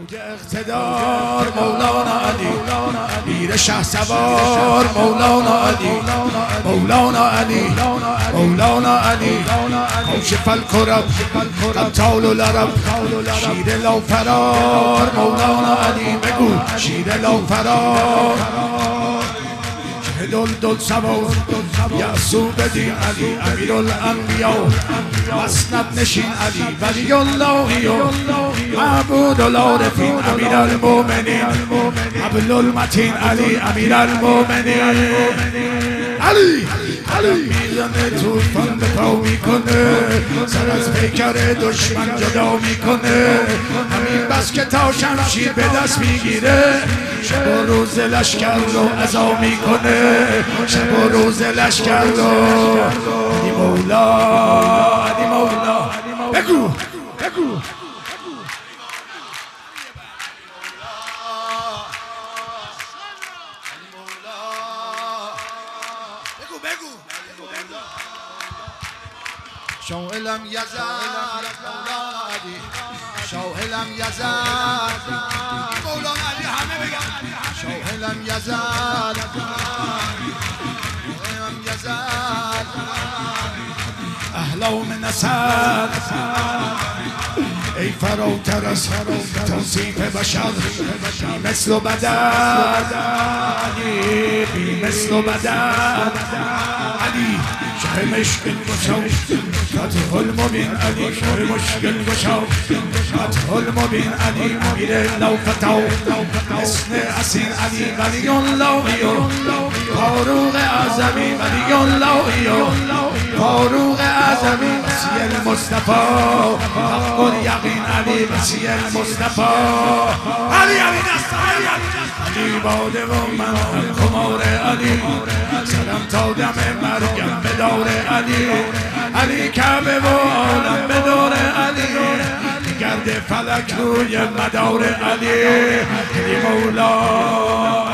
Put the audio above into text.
اقتدار مولانا علی، میر شه سوار مولانا علی، مولانا علی، مولانا علی، کاشف الکرب قتال العرب، شیر لافرار مولانا علی، بگو شیر لافرار، دل سوار یعصوب دین علی، امیر الانبیا مسند نشین علی، ولی الله معبود العارفین، امیر المؤمنین حبل المتین علی، امیر المؤمنین علی. میزنه توفان به پا میکنه، سر از پیکر دشمن جدا میکنه، همین بس که تا شمشیر به دست میگیره، شب و روز لشکر رو عزا میکنه، شب و روز لشکر رو. علی مولا، علی مولا، بگو بگو شاهلم یزد مولانا علی، شاهلم یزد مولانا علی، همه بگن شاهلم یزد، شاهلم یزد اهلا و نسل. ای فراتر از توصیف بشر، بی مثل و بدل علی، بی مثل و بدل علی، شه مشکل گشا فتح المبین علی، شه مشکل گشا فتح المبین علی، امیر لوفتا حسن اصیل علی، ولی الله فاروق اعظمی، ولی الله فاروق اعظمی، مسیح المصطفی حق الیقین علی، مسیح المصطفی علی، علی دست علی باده و من خمار علی، سلام تا دم مرگم به دور علی، علی کعبه و عالم به دور علی، گرد فلک روی مدار علی، علی مولا.